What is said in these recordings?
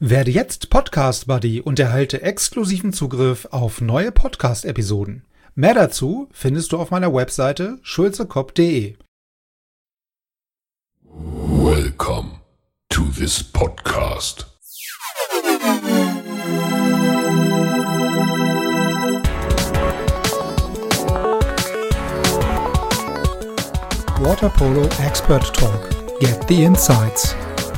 Werde jetzt Podcast-Buddy und erhalte exklusiven Zugriff auf neue Podcast-Episoden. Mehr dazu findest du auf meiner Webseite schulzekopp.de. Welcome to this podcast. Water Polo Expert Talk. Get the insights.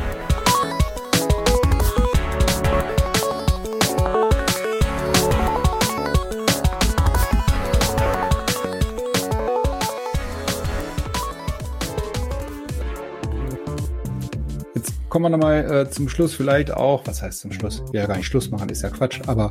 Kommen wir nochmal zum Schluss vielleicht auch, was heißt zum Schluss? Ja, gar nicht Schluss machen, ist ja Quatsch, aber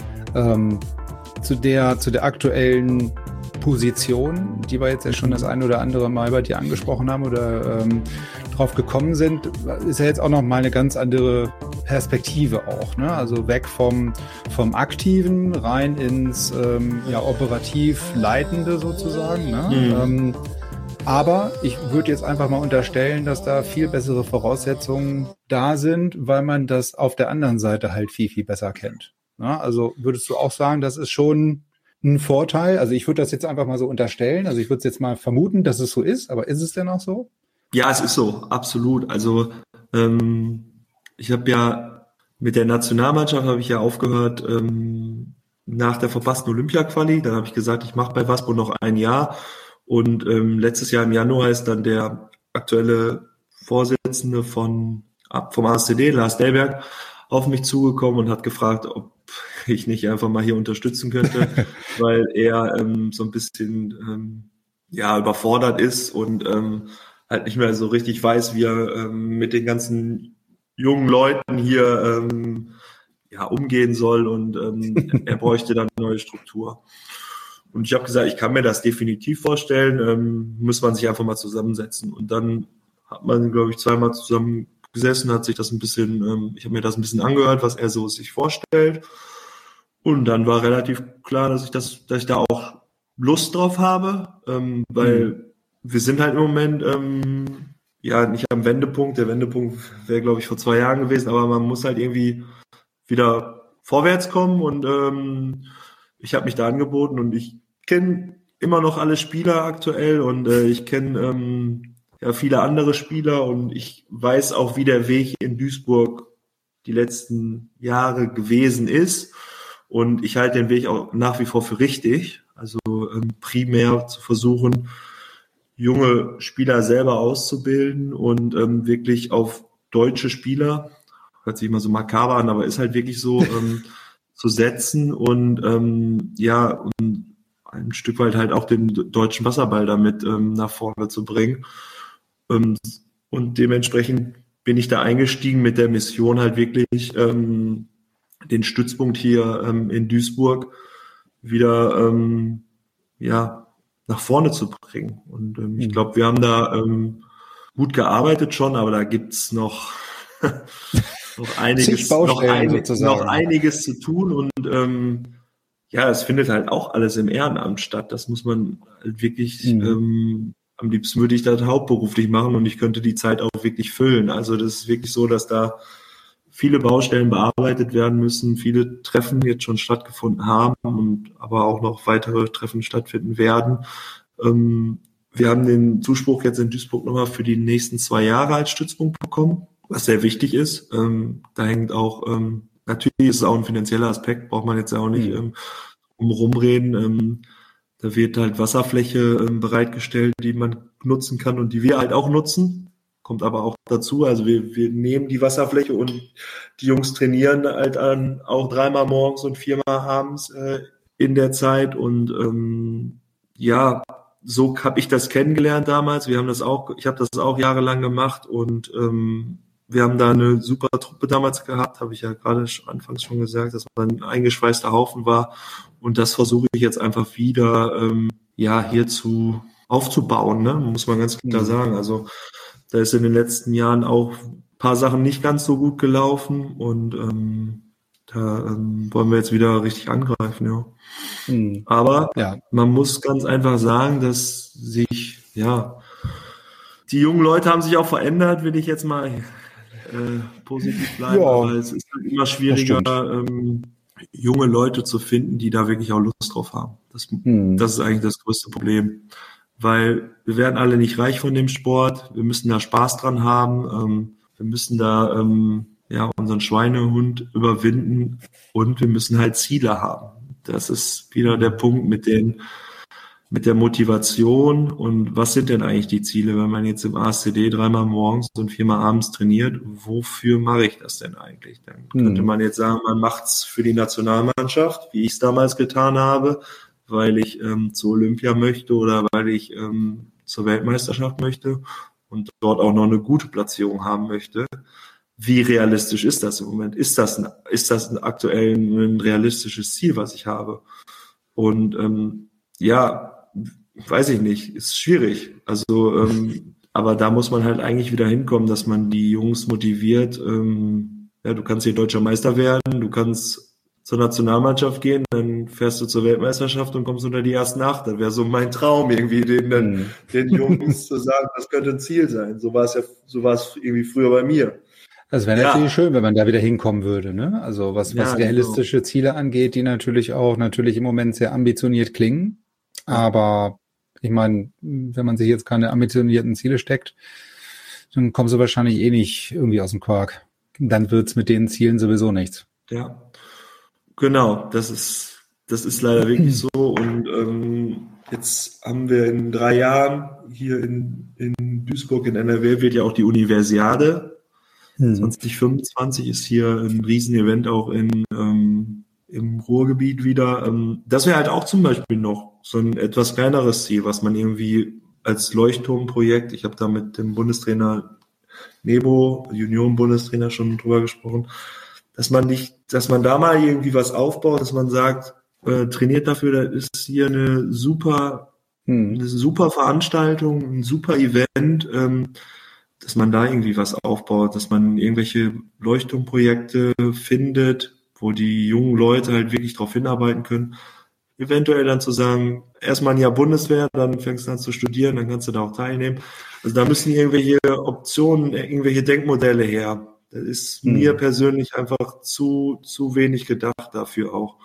zu der aktuellen Position, die wir jetzt ja schon das ein oder andere Mal bei dir angesprochen haben oder drauf gekommen sind, ist ja jetzt auch nochmal eine ganz andere Perspektive auch, ne? Also weg vom Aktiven rein ins operativ Leitende sozusagen, ne? Aber ich würde jetzt einfach mal unterstellen, dass da viel bessere Voraussetzungen da sind, weil man das auf der anderen Seite halt viel, viel besser kennt. Ja, also würdest du auch sagen, das ist schon ein Vorteil? Also ich würde das jetzt einfach mal so unterstellen. Also ich würde es jetzt mal vermuten, dass es so ist. Aber ist es denn auch so? Ja, es ist so, absolut. Also ich habe ja mit der Nationalmannschaft habe ich ja aufgehört nach der verpassten Olympia-Quali. Dann habe ich gesagt, ich mache bei Waspo noch ein Jahr. Und letztes Jahr im Januar ist dann der aktuelle Vorsitzende vom AStD, Lars Delberg, auf mich zugekommen und hat gefragt, ob ich nicht einfach mal hier unterstützen könnte, weil er so ein bisschen überfordert ist und halt nicht mehr so richtig weiß, wie er mit den ganzen jungen Leuten hier umgehen soll und er bräuchte dann eine neue Struktur. Und ich habe gesagt, ich kann mir das definitiv vorstellen, muss man sich einfach mal zusammensetzen. Und dann hat man, glaube ich, zweimal zusammen gesessen, hat sich das ein bisschen, ich habe mir das ein bisschen angehört, was er so sich vorstellt. Und dann war relativ klar, dass ich da auch Lust drauf habe, weil wir sind halt im Moment nicht am Wendepunkt. Der Wendepunkt wäre, glaube ich, vor 2 Jahren gewesen, aber man muss halt irgendwie wieder vorwärts kommen und ich habe mich da angeboten und ich kenne immer noch alle Spieler aktuell und ich kenne viele andere Spieler und ich weiß auch, wie der Weg in Duisburg die letzten Jahre gewesen ist und ich halte den Weg auch nach wie vor für richtig, also primär zu versuchen, junge Spieler selber auszubilden und wirklich auf deutsche Spieler, hört sich immer so makaber an, aber ist halt wirklich so, zu setzen und und ein Stück weit halt auch den deutschen Wasserball damit nach vorne zu bringen. Und dementsprechend bin ich da eingestiegen mit der Mission halt wirklich den Stützpunkt hier in Duisburg wieder nach vorne zu bringen. Und ich glaube, wir haben da gut gearbeitet schon, aber da gibt's noch noch einiges zu tun und es findet halt auch alles im Ehrenamt statt. Das muss man halt wirklich, am liebsten würde ich das hauptberuflich machen und ich könnte die Zeit auch wirklich füllen. Also das ist wirklich so, dass da viele Baustellen bearbeitet werden müssen, viele Treffen jetzt schon stattgefunden haben und aber auch noch weitere Treffen stattfinden werden. Wir haben den Zuspruch jetzt in Duisburg nochmal für die nächsten 2 Jahre als Stützpunkt bekommen, was sehr wichtig ist. Da hängt auch, natürlich ist es auch ein finanzieller Aspekt, braucht man jetzt ja auch nicht rumreden. Da wird halt Wasserfläche bereitgestellt, die man nutzen kann und die wir halt auch nutzen. Kommt aber auch dazu, also wir nehmen die Wasserfläche und die Jungs trainieren halt auch 3-mal morgens und 4-mal abends in der Zeit und so habe ich das kennengelernt damals. Ich habe das auch jahrelang gemacht und wir haben da eine super Truppe damals gehabt, habe ich ja gerade anfangs schon gesagt, dass man ein eingeschweißter Haufen war. Und das versuche ich jetzt einfach wieder hier aufzubauen, ne? Muss man ganz klar sagen. Also da ist in den letzten Jahren auch ein paar Sachen nicht ganz so gut gelaufen und da wollen wir jetzt wieder richtig angreifen, ja. Aber man muss ganz einfach sagen, dass sich, die jungen Leute haben sich auch verändert, will ich jetzt mal positiv bleiben, Ja, aber es ist halt immer schwieriger, junge Leute zu finden, die da wirklich auch Lust drauf haben. Das ist eigentlich das größte Problem, weil wir werden alle nicht reich von dem Sport. Wir müssen da Spaß dran haben. Wir müssen da unseren Schweinehund überwinden und wir müssen halt Ziele haben. Das ist wieder der Punkt mit der Motivation und was sind denn eigentlich die Ziele, wenn man jetzt im ASCD 3-mal morgens und 4-mal abends trainiert, wofür mache ich das denn eigentlich? Dann könnte man jetzt sagen, man macht's für die Nationalmannschaft, wie ich es damals getan habe, weil ich zur Olympia möchte oder weil ich zur Weltmeisterschaft möchte und dort auch noch eine gute Platzierung haben möchte. Wie realistisch ist das im Moment? Ist das aktuell ein realistisches Ziel, was ich habe? Und weiß ich nicht, ist schwierig. Also, aber da muss man halt eigentlich wieder hinkommen, dass man die Jungs motiviert. Du kannst hier deutscher Meister werden, du kannst zur Nationalmannschaft gehen, dann fährst du zur Weltmeisterschaft und kommst unter die ersten 8. Das wäre so mein Traum irgendwie, den Jungs zu sagen, das könnte ein Ziel sein. So war es irgendwie früher bei mir. Das wäre natürlich schön, wenn man da wieder hinkommen würde, ne? Also was realistische Ziele angeht, die natürlich im Moment sehr ambitioniert klingen. Aber ich meine, wenn man sich jetzt keine ambitionierten Ziele steckt, dann kommen sie wahrscheinlich nicht irgendwie aus dem Quark. Dann wird's mit den Zielen sowieso nichts. Ja, genau. Das ist leider wirklich so. Und jetzt haben wir in 3 Jahren hier in Duisburg in NRW wird ja auch die Universiade. 2025 ist hier ein Riesenevent auch im Ruhrgebiet wieder. Das wäre halt auch zum Beispiel noch so ein etwas kleineres Ziel, was man irgendwie als Leuchtturmprojekt, ich habe da mit dem Bundestrainer Nebo, Junioren-Bundestrainer schon drüber gesprochen, dass man da mal irgendwie was aufbaut, dass man sagt, trainiert dafür, das ist hier eine super Veranstaltung, ein super Event, dass man da irgendwie was aufbaut, dass man irgendwelche Leuchtturmprojekte findet, wo die jungen Leute halt wirklich drauf hinarbeiten können. Eventuell dann zu sagen, erstmal ein Jahr Bundeswehr, dann fängst du an zu studieren, dann kannst du da auch teilnehmen. Also da müssen irgendwelche Optionen, irgendwelche Denkmodelle her. Das ist mir persönlich einfach zu wenig gedacht dafür auch.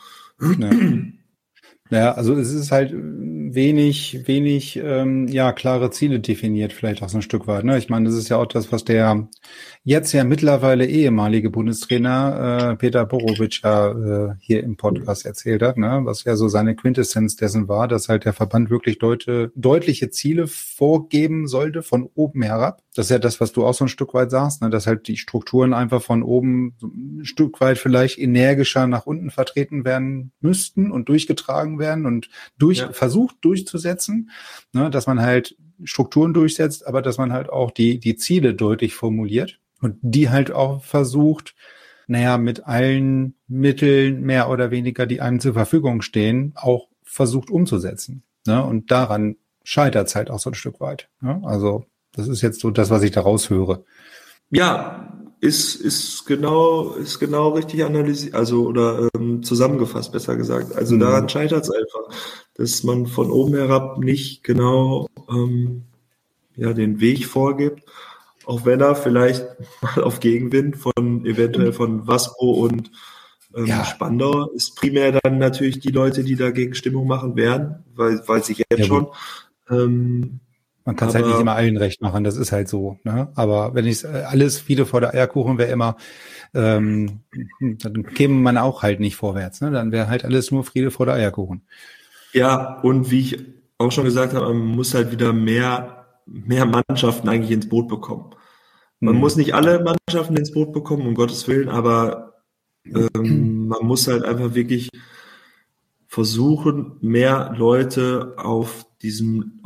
Ja, also es ist halt wenig, klare Ziele definiert, vielleicht auch so ein Stück weit. Ne? Ich meine, das ist ja auch das, was der jetzt ja mittlerweile ehemalige Bundestrainer Peter Borovitsch hier im Podcast erzählt hat, ne? Was ja so seine Quintessenz dessen war, dass halt der Verband wirklich deutliche Ziele vorgeben sollte von oben herab. Das ist ja das, was du auch so ein Stück weit sagst, ne? Dass halt die Strukturen einfach von oben so ein Stück weit vielleicht energischer nach unten vertreten werden müssten und durchgetragen werden und versucht durchzusetzen, ne? Dass man halt Strukturen durchsetzt, aber dass man halt auch die Ziele deutlich formuliert und die halt auch versucht, mit allen Mitteln mehr oder weniger, die einem zur Verfügung stehen, auch versucht umzusetzen. Ne? Und daran scheitert es halt auch so ein Stück weit. Ne? Also das ist jetzt so das, was ich daraus höre. Ja, ist genau richtig analysiert, also oder zusammengefasst, besser gesagt. Also daran scheitert es einfach, dass man von oben herab nicht genau den Weg vorgibt, auch wenn er vielleicht mal auf Gegenwind eventuell von WASPO und Spandau ist primär dann natürlich die Leute, die dagegen Stimmung machen werden, weil sich jetzt schon man kann es halt nicht immer allen recht machen, das ist halt so. Ne? Aber wenn ich alles Friede vor der Eierkuchen wäre immer, dann käme man auch halt nicht vorwärts. Ne? Dann wäre halt alles nur Friede vor der Eierkuchen. Ja, und wie ich auch schon gesagt habe, man muss halt wieder mehr Mannschaften eigentlich ins Boot bekommen. Man muss nicht alle Mannschaften ins Boot bekommen, um Gottes Willen, aber man muss halt einfach wirklich versuchen, mehr Leute auf dem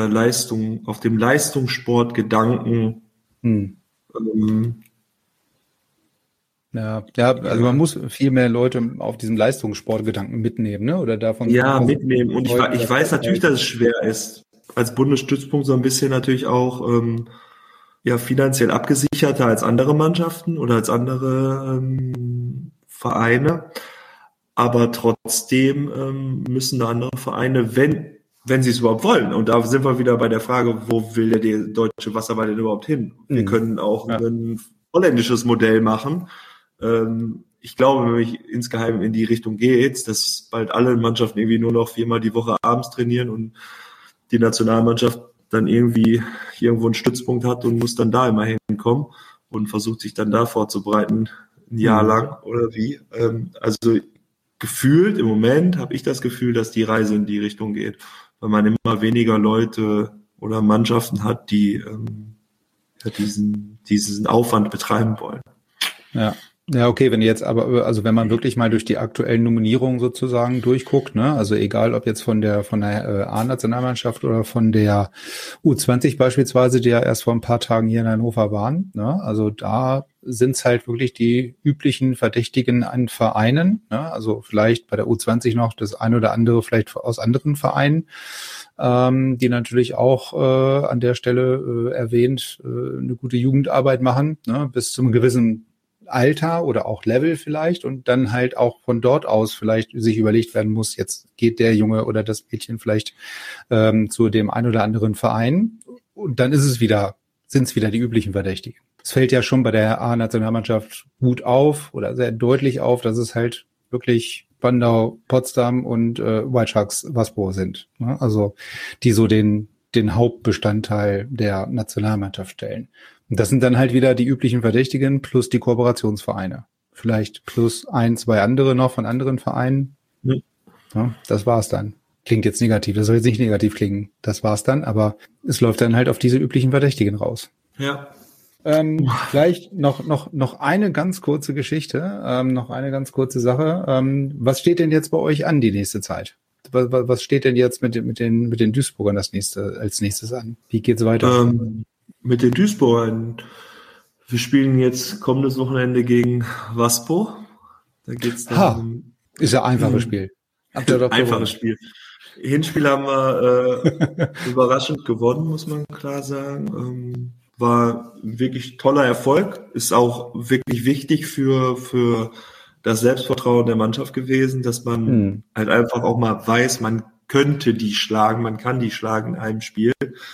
Leistungssportgedanken also man muss viel mehr Leute auf diesem Leistungssportgedanken mitnehmen, ne? Oder davon mitnehmen. Und ich weiß natürlich, dass es schwer ist. Als Bundesstützpunkt so ein bisschen natürlich auch finanziell abgesicherter als andere Mannschaften oder als andere Vereine. Aber trotzdem müssen da andere Vereine, wenn sie es überhaupt wollen. Und da sind wir wieder bei der Frage, wo will der deutsche Wasserball denn überhaupt hin? Wir können auch einen holländisches Modell machen. Ich glaube, wenn ich insgeheim in die Richtung gehe, dass bald alle Mannschaften irgendwie nur noch 4-mal die Woche abends trainieren und die Nationalmannschaft dann irgendwie irgendwo einen Stützpunkt hat und muss dann da immer hinkommen und versucht sich dann da vorzubereiten, ein Jahr lang oder wie. Also gefühlt, im Moment habe ich das Gefühl, dass die Reise in die Richtung geht, weil man immer weniger Leute oder Mannschaften hat, die diesen Aufwand betreiben wollen. Ja. Ja, okay, wenn jetzt aber, also wenn man wirklich mal durch die aktuellen Nominierungen sozusagen durchguckt, ne, also egal ob jetzt von der A-Nationalmannschaft oder von der U20 beispielsweise, die ja erst vor ein paar Tagen hier in Hannover waren, ne, also da sind's halt wirklich die üblichen Verdächtigen an Vereinen, ne, also vielleicht bei der U20 noch das ein oder andere vielleicht aus anderen Vereinen, die natürlich auch an der Stelle erwähnt eine gute Jugendarbeit machen, ne, bis zum gewissen Alter oder auch Level vielleicht und dann halt auch von dort aus vielleicht sich überlegt werden muss, jetzt geht der Junge oder das Mädchen vielleicht zu dem ein oder anderen Verein und dann sind es wieder die üblichen Verdächtigen. Es fällt ja schon bei der A-Nationalmannschaft gut auf oder sehr deutlich auf, dass es halt wirklich Spandau, Potsdam und White Sharks Waspo sind. Ne? Also die so den Hauptbestandteil der Nationalmannschaft stellen. Und das sind dann halt wieder die üblichen Verdächtigen plus die Kooperationsvereine. Vielleicht plus 1, 2 andere noch von anderen Vereinen. Ja, das war's dann. Klingt jetzt negativ, das soll jetzt nicht negativ klingen. Das war's dann, aber es läuft dann halt auf diese üblichen Verdächtigen raus. Ja. Vielleicht noch eine ganz kurze Geschichte, noch eine ganz kurze Sache. Was steht denn jetzt bei euch an die nächste Zeit? Was steht denn jetzt mit den Duisburgern als nächstes an? Wie geht's weiter? Mit den Duisburgern. Wir spielen jetzt kommendes Wochenende gegen Waspo. Da geht's dann. Ist ja ein einfaches Spiel. Einfaches Spiel. Hinspiel haben wir überraschend gewonnen, muss man klar sagen. War ein wirklich toller Erfolg. Ist auch wirklich wichtig für das Selbstvertrauen der Mannschaft gewesen, dass man halt einfach auch mal weiß, man könnte die schlagen, man kann die schlagen in einem Spiel.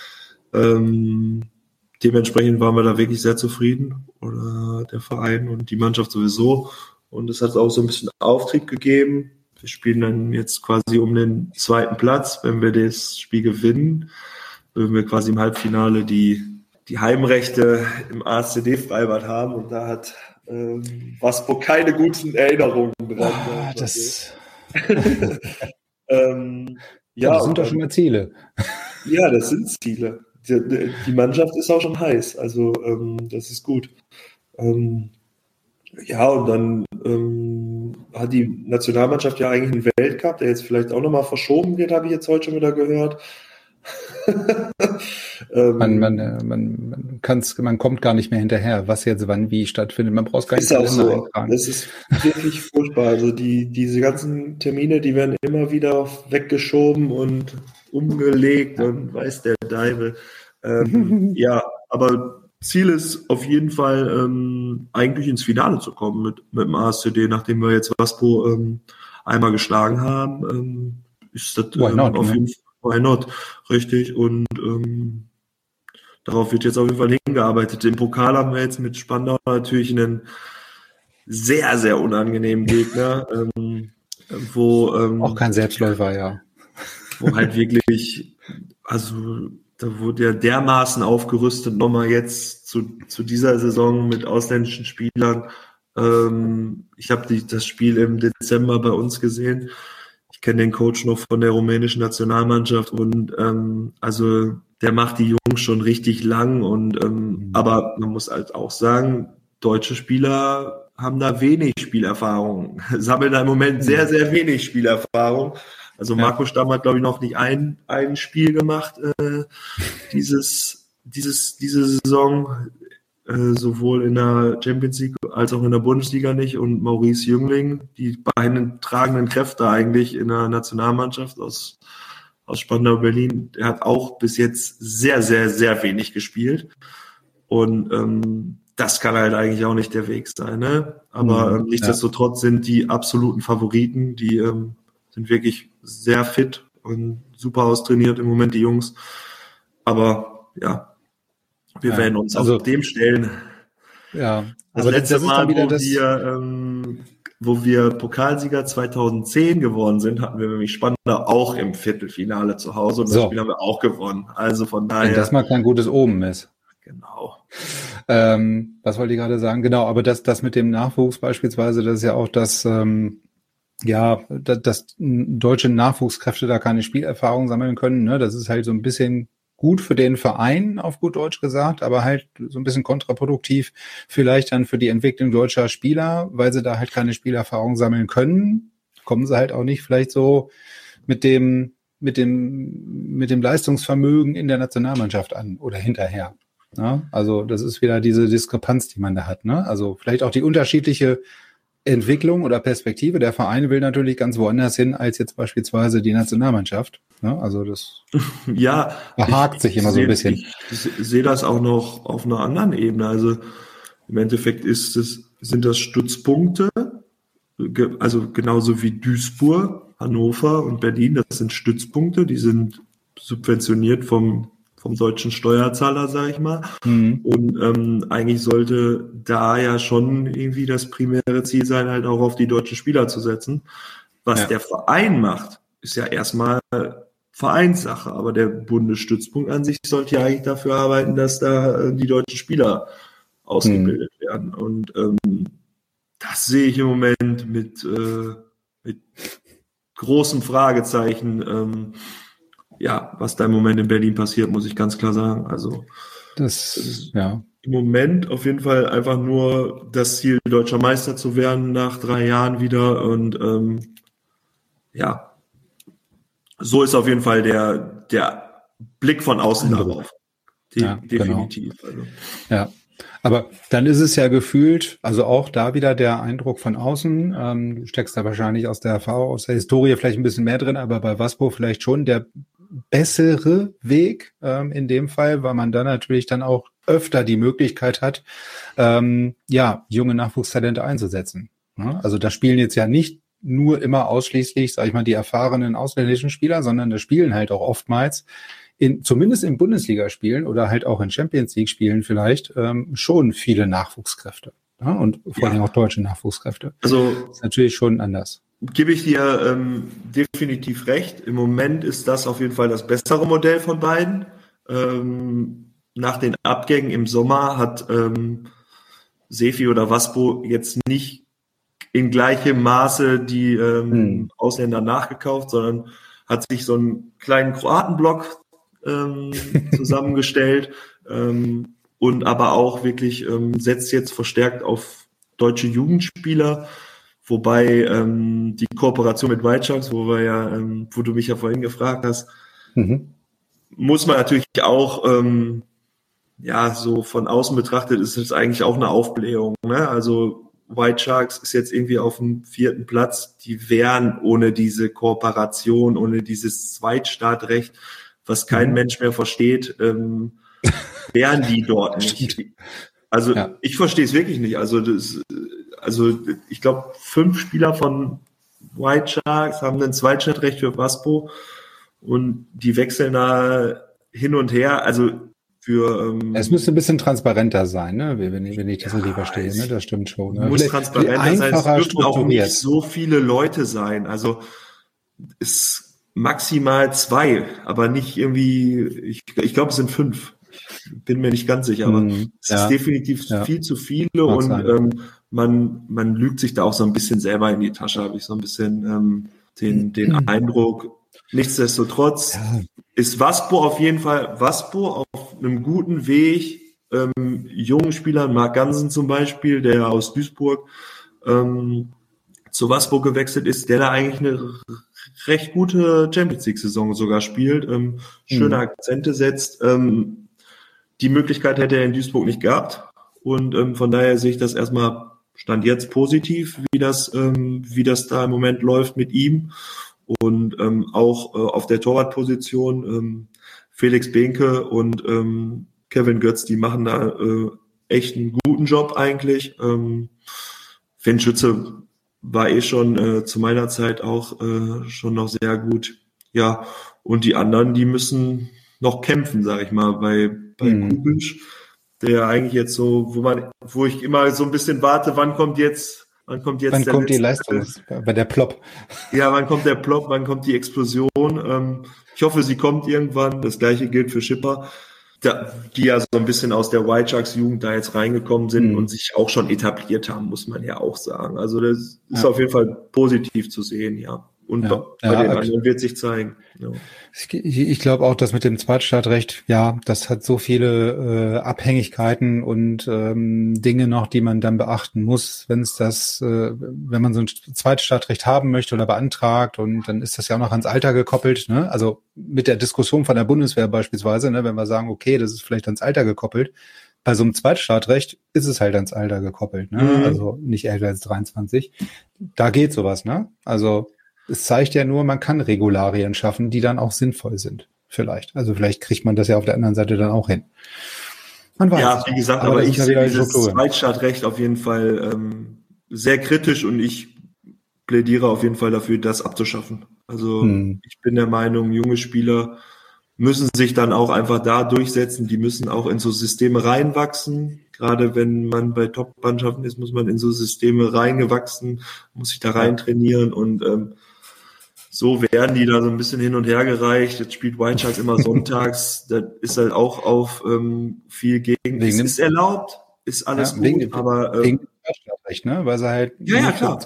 Dementsprechend waren wir da wirklich sehr zufrieden, oder der Verein und die Mannschaft sowieso. Und es hat auch so ein bisschen Auftrieb gegeben. Wir spielen dann jetzt quasi um den 2. Platz. Wenn wir das Spiel gewinnen, würden wir quasi im Halbfinale die Heimrechte im ASCD-Freibad haben. Und da hat Waspo keine guten Erinnerungen dran. Das ja, das sind doch schon mal Ziele. Ja, das sind Ziele. Die Mannschaft ist auch schon heiß, also das ist gut. Ja, und dann hat die Nationalmannschaft ja eigentlich einen Weltcup, der jetzt vielleicht auch nochmal verschoben wird, habe ich jetzt heute schon wieder gehört. Man kommt gar nicht mehr hinterher, was jetzt wann wie stattfindet. Man braucht gar nicht ist auch so. Das ist wirklich furchtbar. Also diese ganzen Termine, die werden immer wieder weggeschoben und umgelegt und weiß der Deibel. Ja, aber Ziel ist auf jeden Fall eigentlich ins Finale zu kommen mit dem ASCD, nachdem wir jetzt Waspo einmal geschlagen haben. Ist das auf jeden Fall why not, richtig. Und darauf wird jetzt auf jeden Fall hingearbeitet. Im Pokal haben wir jetzt mit Spandau natürlich einen sehr, sehr unangenehmen Gegner, wo auch kein Selbstläufer, ja. Wo halt wirklich, also da wurde ja dermaßen aufgerüstet, nochmal jetzt zu dieser Saison mit ausländischen Spielern. Ich habe das Spiel im Dezember bei uns gesehen. Ich kenne den Coach noch von der rumänischen Nationalmannschaft und also der macht die Jungs schon richtig lang und aber man muss halt auch sagen, deutsche Spieler haben da wenig Spielerfahrung, sammeln da im Moment sehr, sehr wenig Spielerfahrung. Also Marco Stamm hat, glaube ich, noch nicht ein Spiel gemacht diese Saison, sowohl in der Champions League als auch in der Bundesliga nicht. Und Maurice Jüngling, die beiden tragenden Kräfte eigentlich in der Nationalmannschaft aus Spandau Berlin, der hat auch bis jetzt sehr, sehr, sehr wenig gespielt. Und das kann halt eigentlich auch nicht der Weg sein. Ne? Aber nichtsdestotrotz sind die absoluten Favoriten, die sind wirklich sehr fit und super austrainiert im Moment, die Jungs. Aber ja, wir werden uns auf dem stellen, ja. Das Aber letzte das ist Mal, dann wieder wo wir Pokalsieger 2010 geworden sind, hatten wir nämlich Spandau auch im Viertelfinale zu Hause und das So. Spiel haben wir auch gewonnen. Also von wenn daher, das mal kein gutes Omen ist. genau. Was wollte ich gerade sagen? Genau, aber das mit dem Nachwuchs beispielsweise, das ist ja auch das, dass deutsche Nachwuchskräfte da keine Spielerfahrung sammeln können. Ne? Das ist halt so ein bisschen gut für den Verein, auf gut Deutsch gesagt, aber halt so ein bisschen kontraproduktiv vielleicht dann für die Entwicklung deutscher Spieler, weil sie da halt keine Spielerfahrung sammeln können, kommen sie halt auch nicht vielleicht so mit dem Leistungsvermögen in der Nationalmannschaft an oder hinterher. Ja, also das ist wieder diese Diskrepanz, die man da hat. Ne? Also vielleicht auch die unterschiedliche Entwicklung oder Perspektive. Der Verein will natürlich ganz woanders hin als jetzt beispielsweise die Nationalmannschaft. Ne? Also das Ja, behagt sich immer so ein bisschen. Ich sehe das auch noch auf einer anderen Ebene. Also im Endeffekt sind das Stützpunkte, also genauso wie Duisburg, Hannover und Berlin. Das sind Stützpunkte, die sind subventioniert vom deutschen Steuerzahler, sage ich mal. Und eigentlich sollte da ja schon irgendwie das primäre Ziel sein, halt auch auf die deutschen Spieler zu setzen. Was der Verein macht, ist ja erstmal Vereinssache, aber der Bundesstützpunkt an sich sollte ja eigentlich dafür arbeiten, dass da die deutschen Spieler ausgebildet werden. Und das sehe ich im Moment mit großem Fragezeichen. Was da im Moment in Berlin passiert, muss ich ganz klar sagen. Also das ist im Moment auf jeden Fall einfach nur das Ziel, deutscher Meister zu werden nach 3 Jahren wieder. Und so ist auf jeden Fall der Blick von außen darauf. Definitiv. Genau. Also. Ja. Aber dann ist es ja gefühlt, also auch da wieder der Eindruck von außen, du steckst da wahrscheinlich aus der Erfahrung, aus der Historie vielleicht ein bisschen mehr drin, aber bei Waspo vielleicht schon der bessere Weg in dem Fall, weil man dann natürlich dann auch öfter die Möglichkeit hat, junge Nachwuchstalente einzusetzen. Ja? Also da spielen jetzt ja nicht nur immer ausschließlich, sag ich mal, die erfahrenen ausländischen Spieler, sondern da spielen halt auch oftmals zumindest in Bundesligaspielen oder halt auch in Champions League Spielen vielleicht schon viele Nachwuchskräfte. Ja? Und vor allem auch deutsche Nachwuchskräfte. Also das ist natürlich schon anders. Gebe ich dir definitiv recht. Im Moment ist das auf jeden Fall das bessere Modell von beiden. Nach den Abgängen im Sommer hat Sefi oder Waspo jetzt nicht in gleichem Maße die Ausländer nachgekauft, sondern hat sich so einen kleinen Kroatenblock zusammengestellt und aber auch wirklich setzt jetzt verstärkt auf deutsche Jugendspieler, wobei die Kooperation mit White Sharks, wo du mich ja vorhin gefragt hast, muss man natürlich auch so von außen betrachtet ist es eigentlich auch eine Aufblähung. Ne? Also White Sharks ist jetzt irgendwie auf dem 4. Platz. Die wären ohne diese Kooperation, ohne dieses Zweitstartrecht, was kein Mensch mehr versteht, wären die dort nicht. Also ich verstehe es wirklich nicht. Also ich glaube, 5 Spieler von White Sharks haben ein Zweitstartrecht für Waspo und die wechseln da hin und her. Also es müsste ein bisschen transparenter sein, ne? Wenn ich das richtig verstehe, ne? Das stimmt schon. Ne? Muss transparenter sein. Es dürfen auch nicht so viele Leute sein. Also es maximal 2, aber nicht irgendwie, ich glaube, es sind 5. Ich bin mir nicht ganz sicher, aber es ist definitiv viel zu viele und man lügt sich da auch so ein bisschen selber in die Tasche, habe ich so ein bisschen den Eindruck. Nichtsdestotrotz ist Waspo auf jeden Fall auf einem guten Weg, jungen Spielern, Marc Gansen zum Beispiel, der aus Duisburg zu Waspo gewechselt ist, der da eigentlich eine recht gute Champions League-Saison sogar spielt, schöne Akzente setzt. Die Möglichkeit hätte er in Duisburg nicht gehabt und von daher sehe ich das erstmal Stand jetzt positiv, wie das da im Moment läuft mit ihm. Und auch auf der Torwartposition Felix Behnke und Kevin Götz, die machen da echt einen guten Job eigentlich. Finn Schütze war schon zu meiner Zeit auch schon noch sehr gut. Ja, und die anderen, die müssen noch kämpfen, sage ich mal, bei Kubic. der eigentlich jetzt so, wo ich immer so ein bisschen warte, wann kommt die Leistung, bei der Plop? Ja, wann kommt der Plop, wann kommt die Explosion? Ich hoffe, sie kommt irgendwann. Das gleiche gilt für Schipper, die ja so ein bisschen aus der White Sharks Jugend da jetzt reingekommen sind und sich auch schon etabliert haben, muss man ja auch sagen. Also das ist auf jeden Fall positiv zu sehen, ja. Und bei den anderen wird sich zeigen. Ja. Ich glaube auch, dass mit dem Zweitstadtrecht, das hat so viele Abhängigkeiten und Dinge noch, die man dann beachten muss, wenn man so ein Zweitstadtrecht haben möchte oder beantragt, und dann ist das ja auch noch ans Alter gekoppelt, ne? Also mit der Diskussion von der Bundeswehr beispielsweise, ne, wenn wir sagen, okay, das ist vielleicht ans Alter gekoppelt. Bei so einem Zweitstadtrecht ist es halt ans Alter gekoppelt, ne? Also nicht älter als 23. Da geht sowas, ne? Also es zeigt ja nur, man kann Regularien schaffen, die dann auch sinnvoll sind. Vielleicht. Also vielleicht kriegt man das ja auf der anderen Seite dann auch hin. Man weiß. Ja, wie gesagt, aber ich sehe dieses Zweitstadtrecht auf jeden Fall sehr kritisch, und ich plädiere auf jeden Fall dafür, das abzuschaffen. Also ich bin der Meinung, junge Spieler müssen sich dann auch einfach da durchsetzen. Die müssen auch in so Systeme reinwachsen. Gerade wenn man bei Top-Mannschaften ist, muss man in so Systeme reingewachsen, muss sich da rein trainieren, und so werden die da so ein bisschen hin und her gereicht. Jetzt spielt White Sharks immer sonntags. Das ist halt auch auf viel gegen. Es ist erlaubt, ist alles gut, aber wegen dem Zweitstadtrecht, ne? Weil sie halt klar.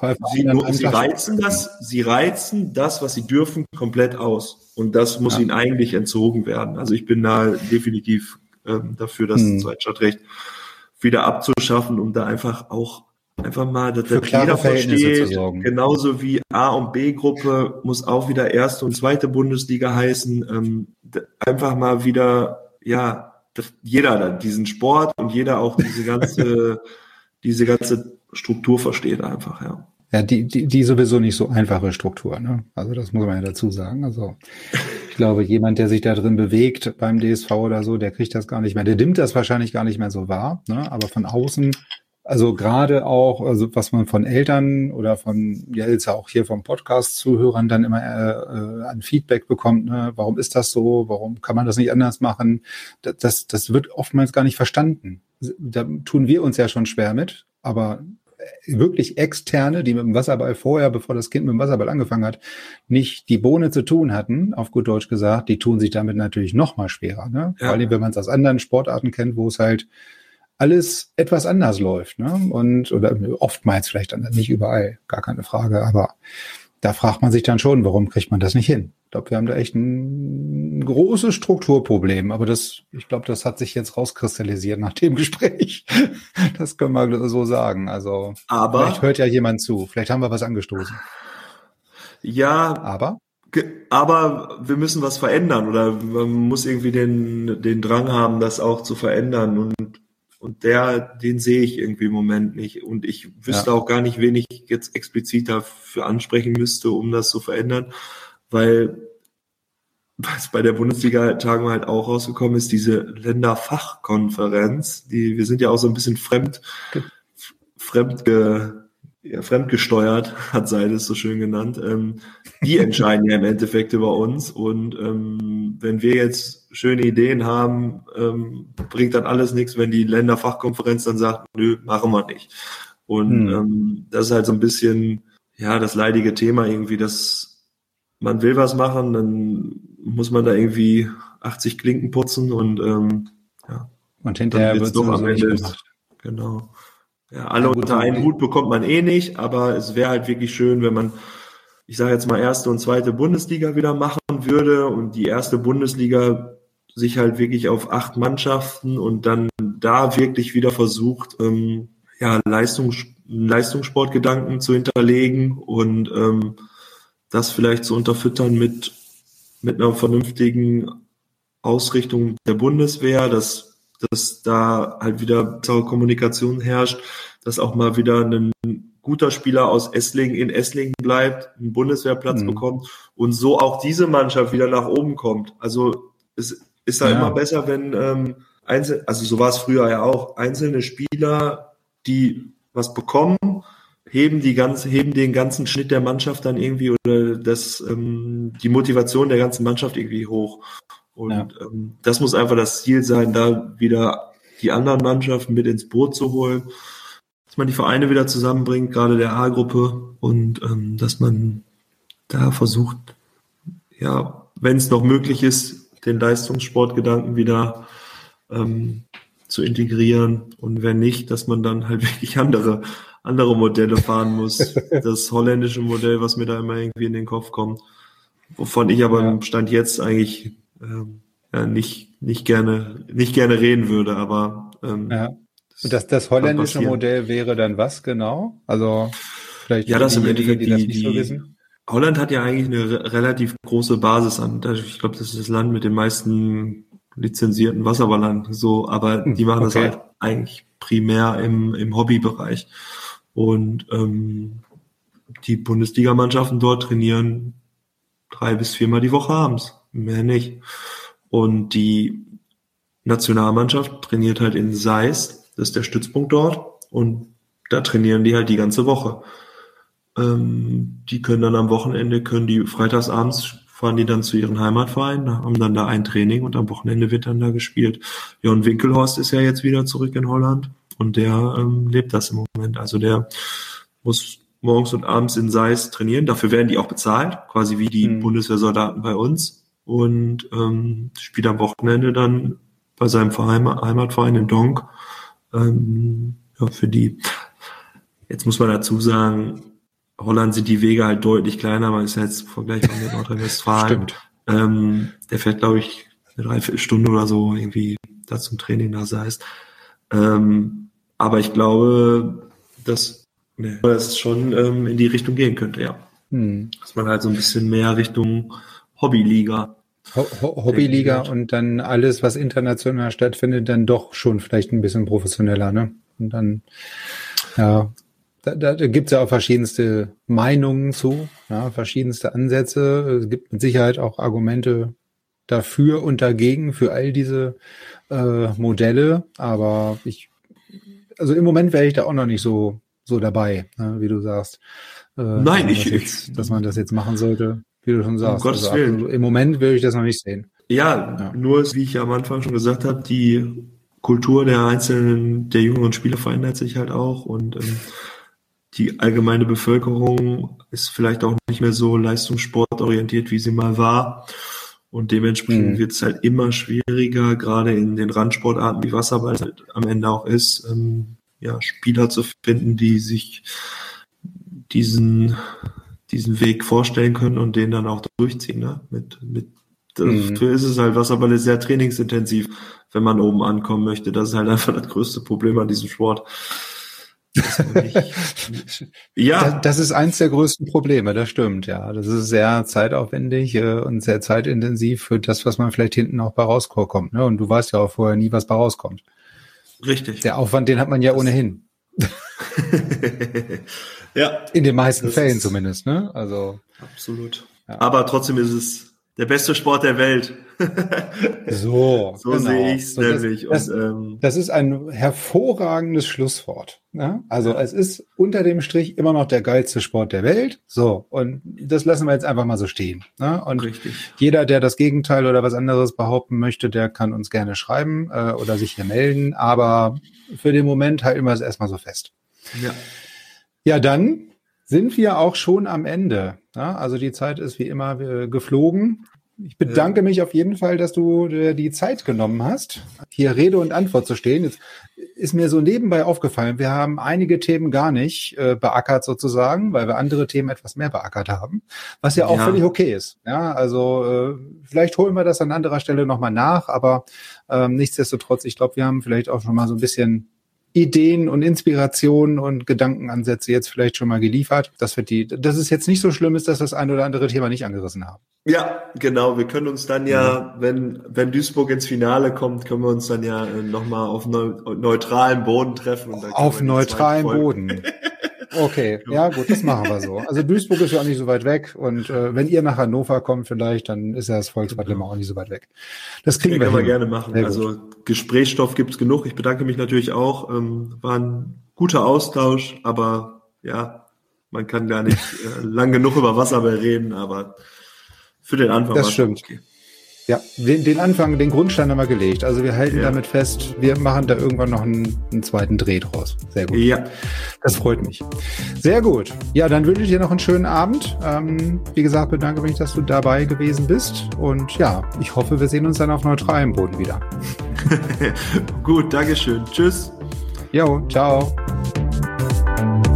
Sie reizen das, was sie dürfen, komplett aus. Und das muss ihnen eigentlich entzogen werden. Also ich bin da definitiv dafür, das Zweitstadtrecht wieder abzuschaffen, um da einfach mal, dass jeder versteht, genauso wie A- und B-Gruppe muss auch wieder erste und zweite Bundesliga heißen, einfach mal wieder, dass jeder dann diesen Sport und jeder auch diese ganze Struktur versteht einfach, ja. Ja, die sowieso nicht so einfache Struktur, ne? Also das muss man ja dazu sagen. Also ich glaube, jemand, der sich da drin bewegt beim DSV oder so, der kriegt das gar nicht mehr, der nimmt das wahrscheinlich gar nicht mehr so wahr, ne? Aber von außen, also gerade auch, also was man von Eltern oder von, jetzt auch hier vom Podcast-Zuhörern dann immer an Feedback bekommt, ne? Warum ist das so? Warum kann man das nicht anders machen? Das wird oftmals gar nicht verstanden. Da tun wir uns ja schon schwer mit, aber wirklich Externe, die mit dem Wasserball vorher, bevor das Kind mit dem Wasserball angefangen hat, nicht die Bohne zu tun hatten, auf gut Deutsch gesagt, die tun sich damit natürlich noch mal schwerer, ne? Vor allem, wenn man es aus anderen Sportarten kennt, wo es halt alles etwas anders läuft, ne? Oder oftmals vielleicht nicht überall, gar keine Frage, aber da fragt man sich dann schon, warum kriegt man das nicht hin? Ich glaube, wir haben da echt ein großes Strukturproblem, aber ich glaube, das hat sich jetzt rauskristallisiert nach dem Gespräch. Das können wir so sagen. Also vielleicht hört ja jemand zu, vielleicht haben wir was angestoßen. Ja, aber wir müssen was verändern, oder man muss irgendwie den Drang haben, das auch zu verändern, und den sehe ich irgendwie im Moment nicht. Und ich wüsste auch gar nicht, wen ich jetzt explizit dafür ansprechen müsste, um das zu verändern. Weil was bei der Bundesliga-Tagung halt auch rausgekommen ist, diese Länderfachkonferenz, wir sind ja auch so ein bisschen fremdgesteuert, hat Seidel es so schön genannt. Die entscheiden ja im Endeffekt über uns, und wenn wir jetzt schöne Ideen haben, bringt dann alles nichts, wenn die Länderfachkonferenz dann sagt, nö, machen wir nicht. Und das ist halt so ein bisschen das leidige Thema irgendwie, dass man will was machen, dann muss man da irgendwie 80 Klinken putzen, und und hinterher wird es doch am Ende gemacht. Genau. Ja, alle unter einen Hut bekommt man eh nicht, aber es wäre halt wirklich schön, wenn man, ich sage jetzt mal, erste und zweite Bundesliga wieder machen würde, und die erste Bundesliga sich halt wirklich auf 8 Mannschaften und dann da wirklich wieder versucht, Leistungssportgedanken zu hinterlegen und das vielleicht zu unterfüttern mit einer vernünftigen Ausrichtung der Bundeswehr, dass da halt wieder bessere Kommunikation herrscht, dass auch mal wieder ein guter Spieler aus Esslingen in Esslingen bleibt, einen Bundeswehrplatz bekommt und so auch diese Mannschaft wieder nach oben kommt. Also es ist da immer besser, wenn also so war es früher ja auch, einzelne Spieler, die was bekommen, heben den ganzen Schnitt der Mannschaft dann irgendwie, oder die Motivation der ganzen Mannschaft irgendwie hoch. Und das muss einfach das Ziel sein, da wieder die anderen Mannschaften mit ins Boot zu holen, dass man die Vereine wieder zusammenbringt, gerade der A-Gruppe, und dass man da versucht, ja, wenn es noch möglich ist, den Leistungssportgedanken wieder zu integrieren, und wenn nicht, dass man dann halt wirklich andere Modelle fahren muss. Das holländische Modell, was mir da immer irgendwie in den Kopf kommt, wovon ich aber im Stand jetzt eigentlich nicht gerne reden würde, aber Und das holländische Modell wäre dann was genau? Also vielleicht das im Endeffekt die das nicht so wissen. Holland hat ja eigentlich eine relativ große Basis an. Ich glaube, das ist das Land mit den meisten lizenzierten Wasserballern, so, aber die machen das halt eigentlich primär im Hobbybereich. Und die Bundesligamannschaften dort trainieren 3 bis 4 Mal die Woche abends, mehr nicht. Und die Nationalmannschaft trainiert halt in Seist, das ist der Stützpunkt dort, und da trainieren die halt die ganze Woche. Die können dann am Wochenende, freitagsabends fahren die dann zu ihren Heimatvereinen, haben dann da ein Training und am Wochenende wird dann da gespielt. Ja, und Winkelhorst ist ja jetzt wieder zurück in Holland und der lebt das im Moment. Also der muss morgens und abends in Seist trainieren. Dafür werden die auch bezahlt, quasi wie die Bundeswehrsoldaten bei uns. Und spielt am Wochenende dann bei seinem Heimatverein in Donk. Für die. Jetzt muss man dazu sagen, Holland sind die Wege halt deutlich kleiner, man ist ja jetzt vergleichbar mit Nordrhein-Westfalen. Stimmt. Der fährt, glaube ich, eine 3/4 oder so irgendwie da zum Training da Seist. Aber ich glaube, dass es schon in die Richtung gehen könnte, ja. Dass man halt so ein bisschen mehr Richtung Hobbyliga. Hobbyliga und dann alles, was international stattfindet, dann doch schon vielleicht ein bisschen professioneller, ne? Und dann, ja, da gibt's ja auch verschiedenste Meinungen zu, ja, verschiedenste Ansätze. Es gibt mit Sicherheit auch Argumente dafür und dagegen für all diese Modelle, aber also im Moment wäre ich da auch noch nicht so dabei, ne, wie du sagst. Nein, dass man das jetzt machen sollte, wie du schon sagst. Um Gottes Willen. Im Moment will ich das noch nicht sehen. Ja, nur wie ich am Anfang schon gesagt habe, die Kultur der jüngeren Spieler verändert sich halt auch, und die allgemeine Bevölkerung ist vielleicht auch nicht mehr so leistungssportorientiert, wie sie mal war. Und dementsprechend wird es halt immer schwieriger, gerade in den Randsportarten wie Wasserball halt am Ende auch ist, Spieler zu finden, die sich diesen Weg vorstellen können und den dann auch durchziehen. Ne? Dafür ist es halt, Wasserball ist sehr trainingsintensiv, wenn man oben ankommen möchte. Das ist halt einfach das größte Problem an diesem Sport. Das ist eins der größten Probleme, das stimmt, ja. Das ist sehr zeitaufwendig und sehr zeitintensiv für das, was man vielleicht hinten auch bei rauskommt. Ne? Und du weißt ja auch vorher nie, was bei rauskommt. Richtig. Der Aufwand, den hat man ja ohnehin. Ja. In den meisten Fällen zumindest, ne? Also. Absolut. Ja. Aber trotzdem ist es der beste Sport der Welt. So genau. Sehe ich es nämlich. Das ist ein hervorragendes Schlusswort. Ne? Also es ist unter dem Strich immer noch der geilste Sport der Welt. So, und das lassen wir jetzt einfach mal so stehen. Ne? Und richtig. Jeder, der das Gegenteil oder was anderes behaupten möchte, der kann uns gerne schreiben oder sich hier melden. Aber für den Moment halten wir es erstmal so fest. Ja, dann sind wir auch schon am Ende. Ja, also die Zeit ist wie immer geflogen. Ich bedanke mich auf jeden Fall, dass du dir die Zeit genommen hast, hier Rede und Antwort zu stehen. Jetzt ist mir so nebenbei aufgefallen, wir haben einige Themen gar nicht beackert sozusagen, weil wir andere Themen etwas mehr beackert haben, was ja auch völlig okay ist. Ja, also vielleicht holen wir das an anderer Stelle nochmal nach, aber nichtsdestotrotz, ich glaube, wir haben vielleicht auch schon mal so ein bisschen Ideen und Inspirationen und Gedankenansätze jetzt vielleicht schon mal geliefert, dass es jetzt nicht so schlimm ist, dass das ein oder andere Thema nicht angerissen haben. Ja, genau. Wir können uns dann wenn Duisburg ins Finale kommt, können wir uns dann ja nochmal auf neutralen Boden treffen. Und dann auf neutralen Boden. Okay, ja gut, das machen wir so. Also Duisburg ist ja auch nicht so weit weg und wenn ihr nach Hannover kommt vielleicht, dann ist ja das Volksbad Limmer auch nicht so weit weg. Das kriegen wir gerne machen. Also Gesprächsstoff gibt's genug. Ich bedanke mich natürlich auch. War ein guter Austausch, aber ja, man kann gar nicht lang genug über Wasserball reden, aber für den Anfang das stimmt. Okay. Ja, den Anfang, den Grundstein haben wir gelegt. Also wir halten damit fest, wir machen da irgendwann noch einen zweiten Dreh draus. Sehr gut. Ja. Das freut mich. Sehr gut. Ja, dann wünsche ich dir noch einen schönen Abend. Wie gesagt, bedanke mich, dass du dabei gewesen bist. Und ja, ich hoffe, wir sehen uns dann auf neutralem Boden wieder. Gut, Dankeschön. Tschüss. Jo, ciao.